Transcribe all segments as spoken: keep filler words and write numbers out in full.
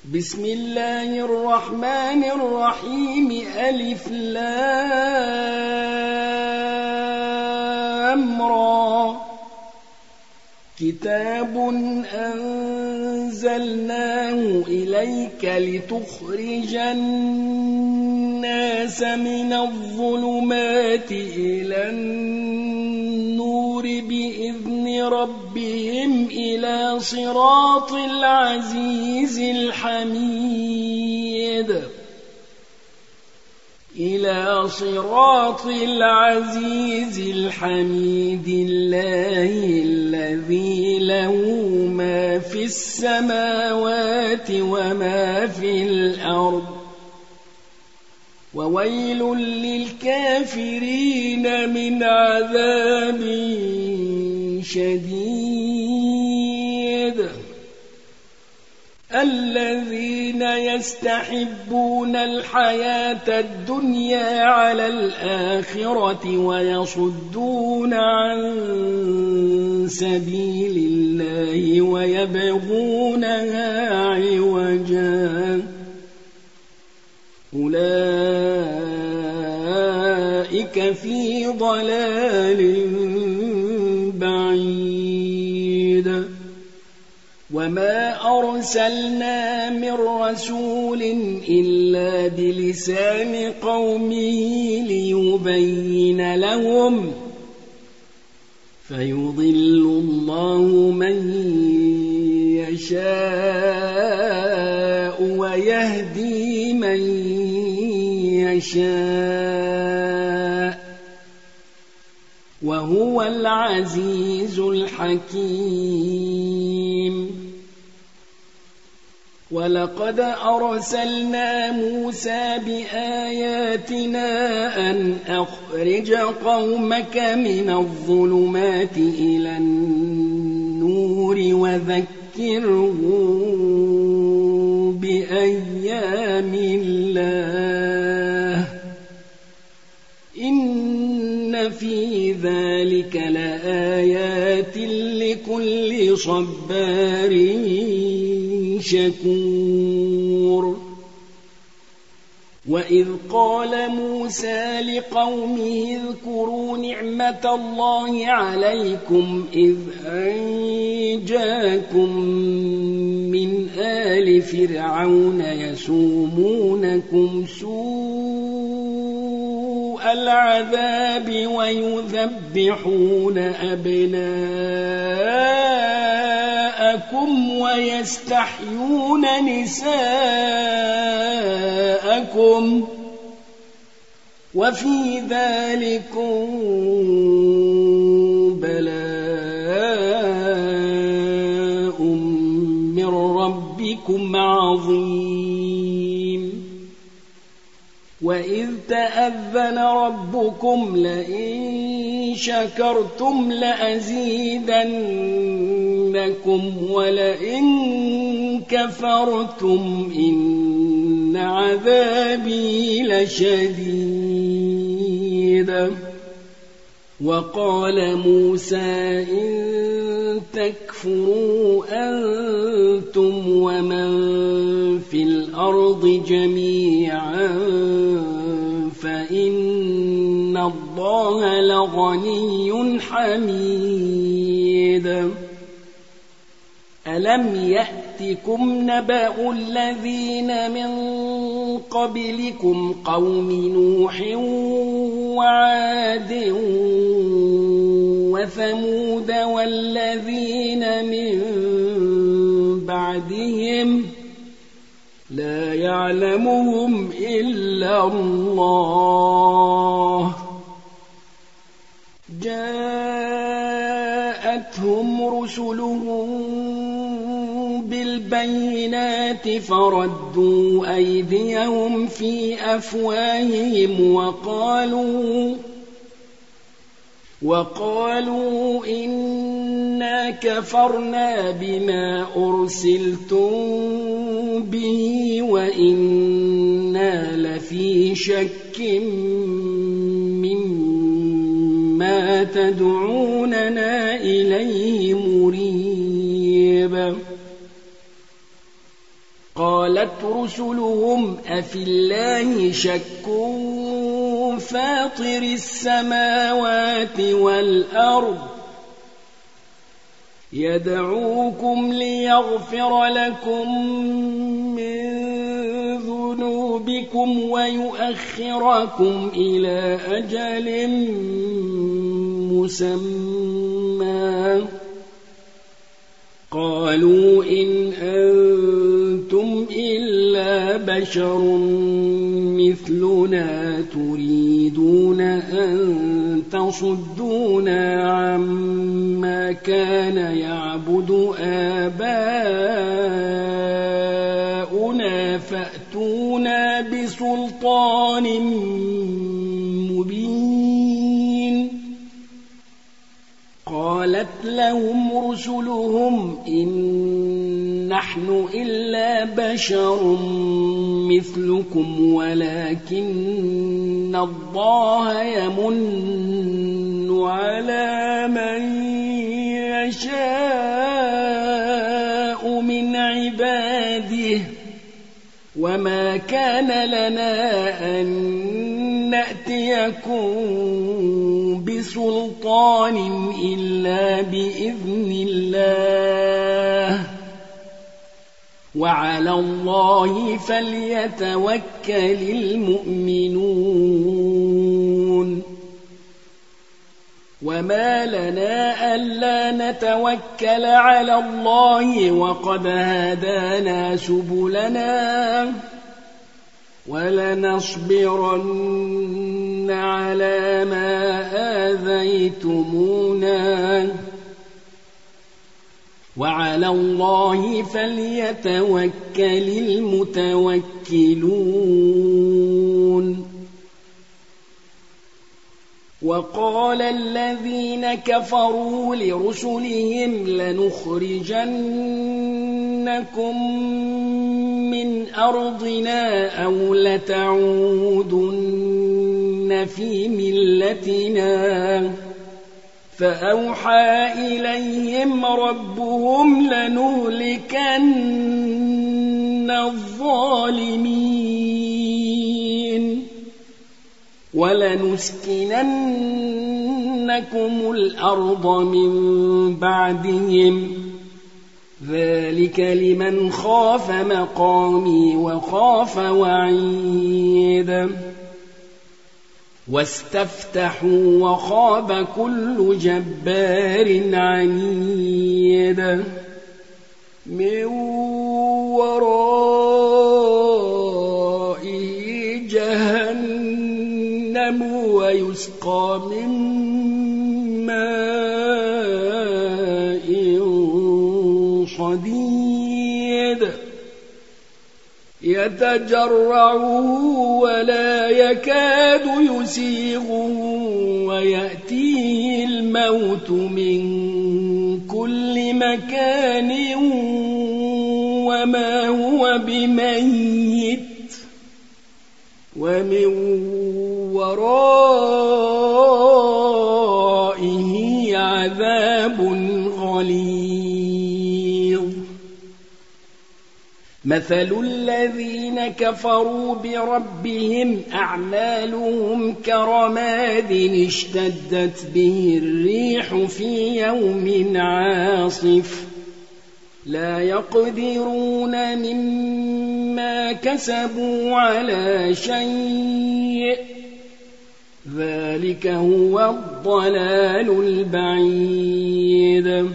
بسم الله الرحمن الرحيم ألف لام را كتاب أنزلناه إليك لتخرج الناس من الظلمات إلى النور بإذن ربهم إلى صراط العزيز الحميد إلى صراط العزيز الحميد الله الذي له ما في السماوات وما في الأرض وويل للكافرين من عذاب شديد الذين يستحبون الحياة الدنيا على الآخرة ويصدون عن سبيل الله ويبغونها عوجا أولئك في ضلال بعيد وما أرسلنا من رسول إلا بلسان قومه ليبين لهم فيضل الله من يشاء ويهدي من يشاء وهو العزيز الحكيم ولقد أرسلنا موسى بآياتنا أن أخرج قومك من الظلمات إلى النور وذكرهم بأيام الله إن في ذلك لآيات لكل صبار شكور وإذ قال موسى لقومه اذكروا نعمة الله عليكم إذ أنجاكم من آل فرعون يسومونكم سوء العذاب ويذبحون أبناءكم ويستحيون نساءكم وفي ذلكم بلاء من ربكم عظيم وإذ تأذن ربكم لئن شكرتم لأزيدنكم ولئن كفرتم إن عذابي لشديد وقال موسى إن تكفروا أنتم ومن في الأرض جميعا فإن الله لغني حميد ألم يأتكم نبأ الذين من قبلكم قوم نوح وعاد وثمود والذين من بعدهم لا يعلمهم إلا الله جاءتهم رسلهم بالبينات فردوا أيديهم في أفواههم وقالوا وقالوا إنا كفرنا بما أرسلتم به وإنا لفي شك مما تدعوننا إليه مريب قالت رسلهم أفي الله شك فاطر السماوات والأرض يدعوكم ليغفر لكم من ذنوبكم ويؤخركم إلى أجل مسمى قالوا إن أنتم إلا بشر مثلنا تريدون أن تصدونا عما كان يعبد آباؤنا فأتونا بسلطان مبين قالت لهم رسلهم إن نحن إلا بشر مثلكم ولكن الله يمن على من يشاء من عباده وما كان لنا أن نأتيكم بسلطان إلا بإذن الله وعلى الله فليتوكل المؤمنون وما لنا ألا نتوكل على الله وقد هدانا سبلنا ولنصبرن على ما آذيتمونا وعلى الله فليتوكل المتوكلون وقال الذين كفروا لرسلهم لنخرجنكم من أرضنا أو لتعودن في ملتنا فأوحى إليهم ربهم لنهلكن الظالمين ولنسكننكم الأرض من بعدهم ذلك لمن خاف مقامي وخاف وعيد واستفتحوا وخاب كل جبار عنيد من ورائه جهنم ويسقى من ماء صديد يتجرعه ولا يكاد يسيغه ويأتيه الموت من كل مكان وما هو بميت ومن ورائه عذاب غليظ مثل الذين كفروا بربهم أعمالهم كرماد اشتدت به الريح في يوم عاصف لا يقدرون مما كسبوا على شيء ذلك هو الضلال البعيد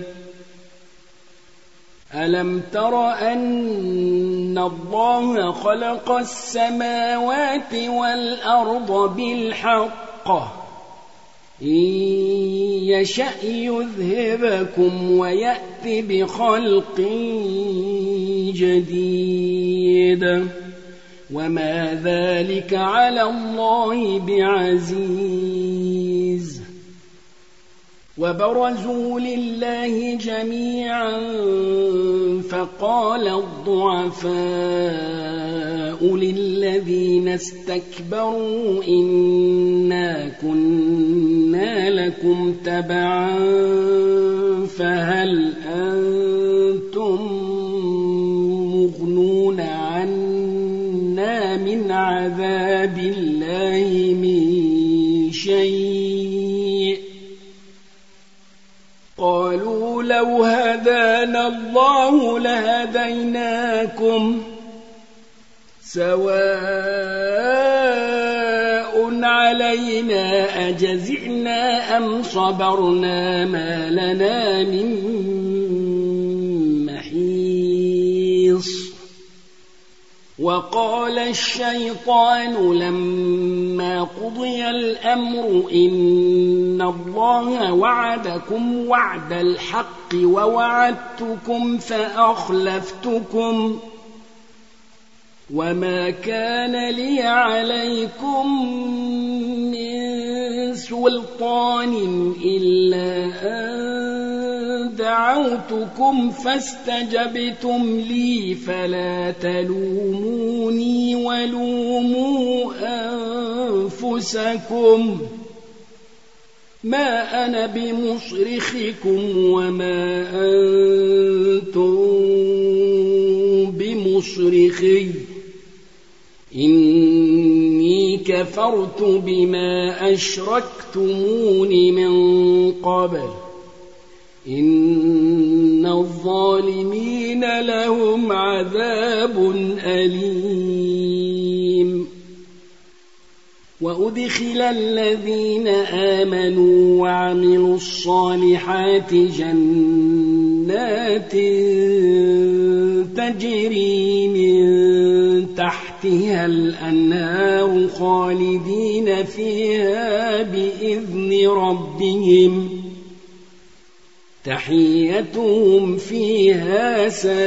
ألم تر أن الله خلق السماوات والأرض بالحق إن يشأ يذهبكم ويأت بخلق جديد وما ذلك على الله بعزيز وبرزوا لله جميعا فقال الضعفاء للذين استكبروا إنا كنا لكم تبعا فهل أنتم مغنون من عذاب الله من شيء قالوا لو هدانا الله لهديناكم سواء علينا أجزعنا أم صبرنا ما لنا من محيص وقال الشيطان لما قضي الأمر إن الله وعدكم وعد الحق ووعدتكم فأخلفتكم وما كان لي عليكم من سلطان إلا أن دعوتكم فاستجبتم لي فلا تلوموني ولوموا أنفسكم ما أنا بمصرخكم وما أنتم بمصرخي إني كفرت بما أشركتمون من قبل إن الظالمين لهم عذاب أليم وأدخل الذين آمنوا وعملوا الصالحات جنات تجري من تحتها الأنهار خالدين فيها بإذن ربهم تحيتهم فيها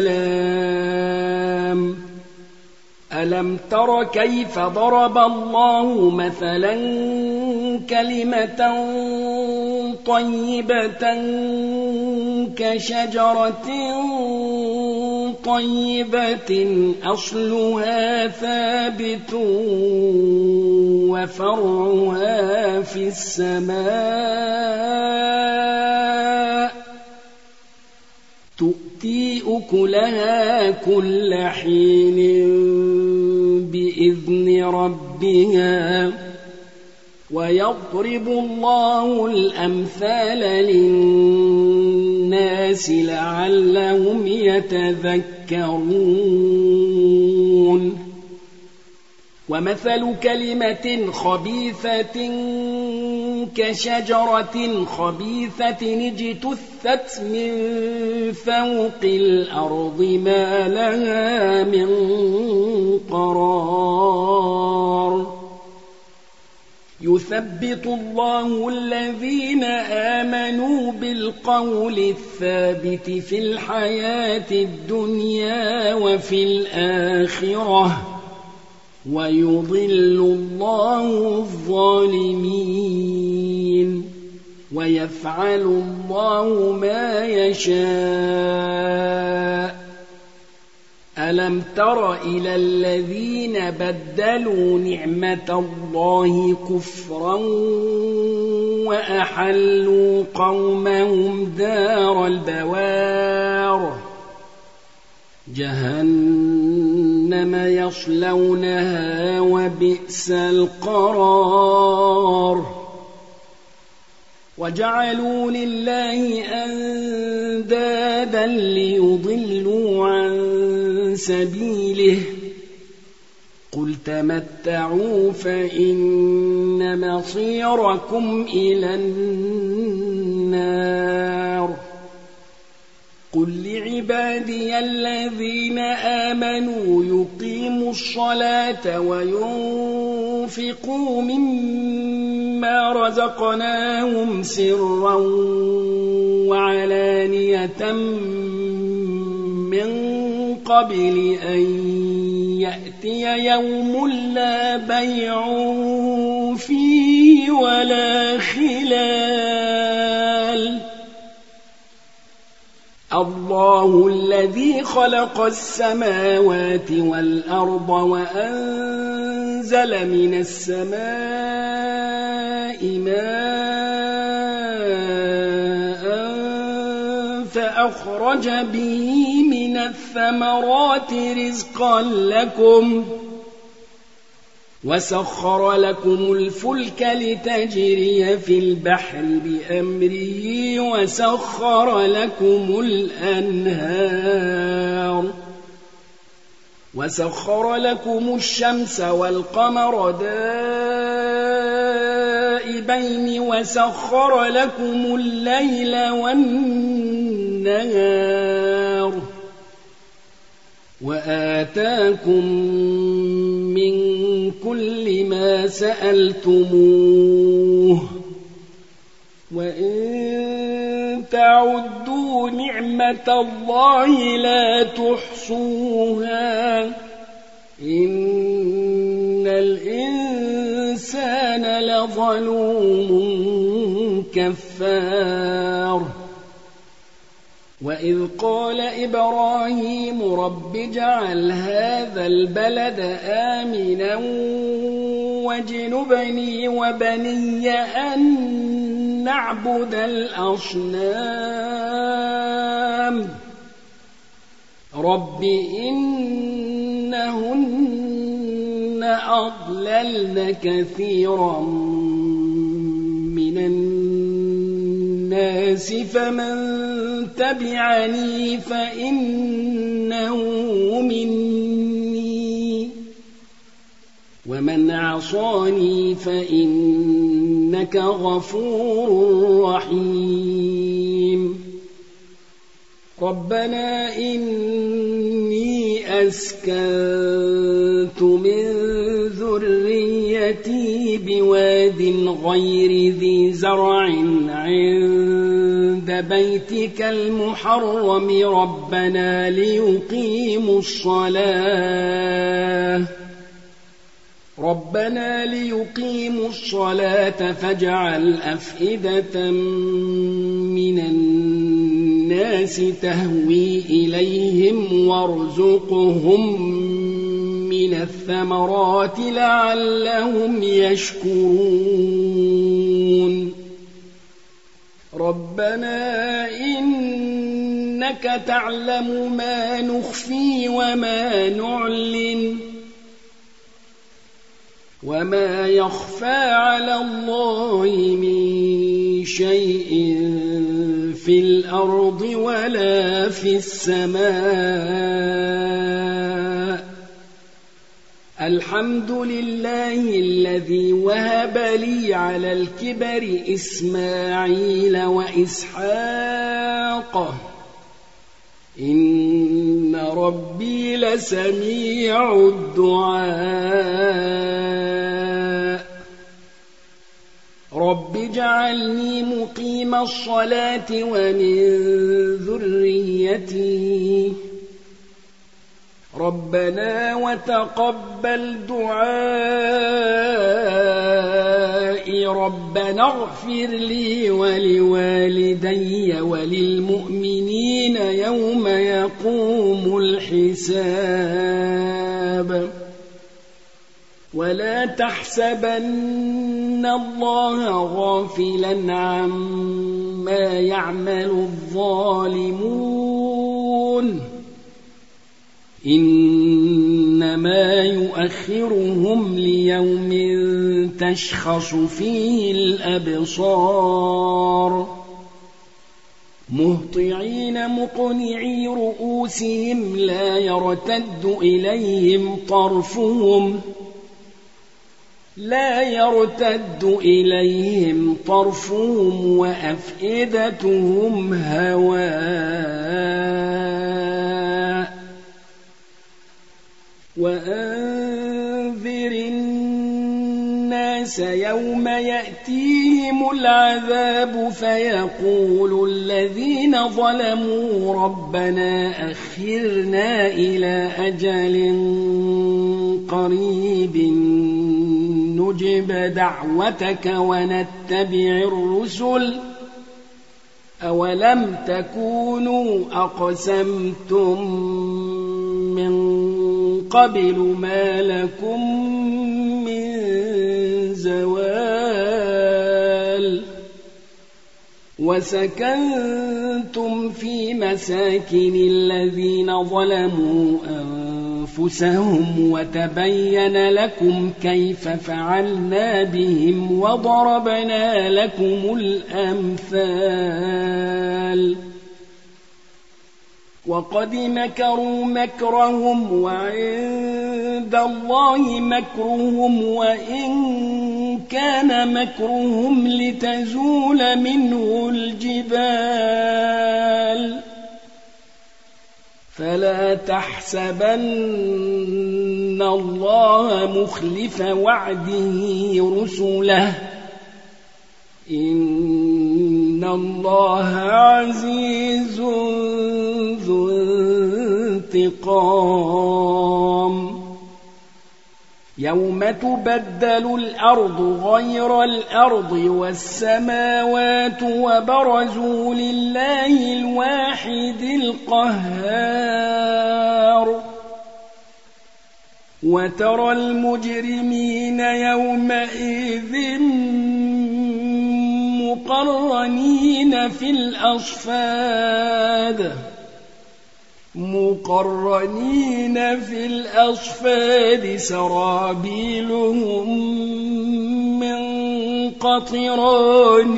سلام ألم تر كيف ضرب الله مثلا كلمة طيبة كشجرة طيبة أصلها ثابت وفرعها في السماء تؤتي أكلها كل حين بإذن ربها ويضرب الله الأمثال للناس لعلهم يتذكرون ومثل كلمة خبيثة كشجرة خبيثة اجتثت من فوق الأرض ما لها من قرار يثبت الله الذين آمنوا بالقول الثابت في الحياة الدنيا وفي الآخرة ويضل الله الظالمين ويفعل الله ما يشاء ألم تر إلى الذين بدلوا نعمة الله كفرا وأحلوا قومهم دار البوار جهنم يصلونها وبئس القرار وجعلوا لله أندادا ليضلوا عن سبيله قل تمتعوا فإن مصيركم إلى النار قل لعبادي الذين آمنوا يقيموا الصلاة وينفقوا مما رزقناهم سرا وعلانية من قبل أن يأتي يوم لا بيع فيه ولا خلال الله الذي خلق السماوات والأرض وأنزل من السماء ماء فأخرج به من الثمرات رزقا لكم وسخر لكم الفلك لتجري في البحر بأمره وسخر لكم الأنهار وسخر لكم الشمس والقمر دائبين وسخر لكم الليل والنهار وآتاكم من كل ما سألتموه وإن تعدوا نعمة الله لا تحصوها إن الإنسان لظلوم كفار وإذ قال إبراهيم رب اجعل هذا البلد آمنا واجنبني وبني أن نعبد الأصنام رب إنهن أضللن كثيرا من الناس فمن تبعني فإنه مني ومن عصاني فإنك غفور رحيم ربنا إني أسكنت من ذريتي بواد غير ذي زرع عند بيتك المحرم ربنا ليقيموا الصلاة ربنا ليقيموا الصلاة فاجعل أفئدة من الناس تهوي إليهم وارزقهم من الثمرات لعلهم يشكرون ربنا إنك تعلم ما نخفي وما نعلن وما يخفى على الله من شيء في الأرض ولا في السماء الحمد لله الذي وهب لي على الكبر إسماعيل وإسحاق إن ربي لسميع الدعاء رب اجعلني مقيم الصلاة ومن ذريتي ربنا وتقبل دعائي ربنا اغفر لي ولوالدي وللمؤمنين يوم يقوم الحساب ولا تحسبن الله غافلا عما يعمل الظالمون إنما يؤخرهم ليوم تشخص فيه الأبصار مهطعين مقنعي رؤوسهم لا يرتد إليهم طرفهم لا يرتد إليهم طرفهم وأفئدتهم هواء وأنذر الناس يوم يأتيهم العذاب فيقول الذين ظلموا ربنا أخرنا إلى أجل قريب نجب دعوتك ونتبع الرسل أولم تكونوا أقسمتم من قبل ما لكم من زوال وسكنتم في مساكن الذين ظلموا أنفسهم وتبين لكم كيف فعلنا بهم وضربنا لكم الأمثال وقد مكروا مكرهم وعند الله مكرهم وإن كان مكرهم لتزول منه الجبال فلا تحسبن الله مخلف وعده رسله إن الله عزيز ذو انتقام يوم تبدل الأرض غير الأرض والسماوات وبرزوا لله الواحد القهار وترى المجرمين يومئذ مقرنين في الأصفاد مقرنين في الأصفاد سرابيلهم من قطران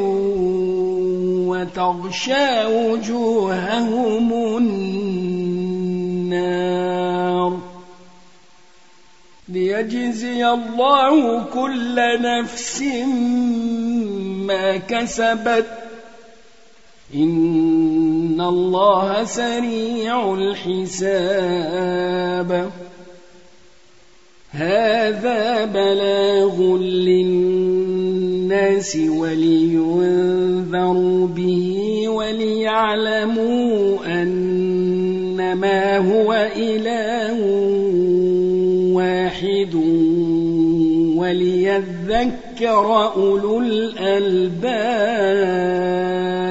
وتغشى وجوههم النار ليجزي الله كل نفس ما كسبت إن الله سريع الحساب هذا بلاغ للناس ولينذروا به وليعلموا أنما هو إله واحد وليذكر أولو الألباب